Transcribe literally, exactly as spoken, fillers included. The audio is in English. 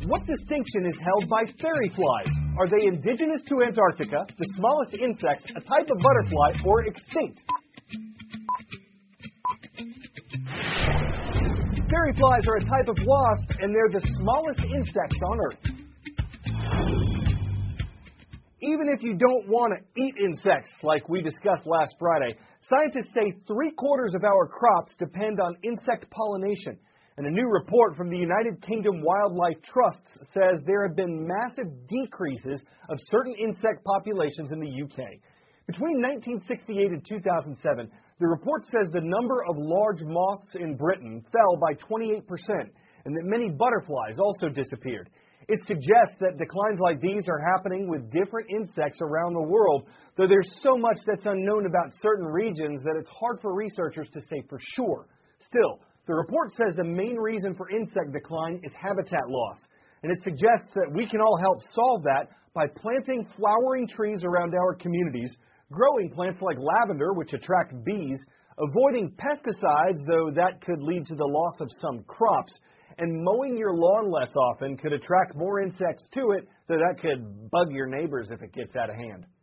What distinction is held by fairy flies? Are they indigenous to Antarctica, the smallest insects, a type of butterfly, or extinct? Fairy flies are a type of wasp, and they're the smallest insects on Earth. Even if you don't want to eat insects like we discussed last Friday, scientists say three-quarters of our crops depend on insect pollination. And a new report from the United Kingdom Wildlife Trusts says there have been massive decreases of certain insect populations in the U K. Between nineteen sixty-eight and two thousand seven, the report says the number of large moths in Britain fell by twenty-eight percent, and that many butterflies also disappeared. It suggests that declines like these are happening with different insects around the world, though there's so much that's unknown about certain regions that it's hard for researchers to say for sure. Still, the report says the main reason for insect decline is habitat loss, and it suggests that we can all help solve that by planting flowering trees around our communities, growing plants like lavender, which attract bees, avoiding pesticides, though that could lead to the loss of some crops, and mowing your lawn less often could attract more insects to it, though that could bug your neighbors if it gets out of hand.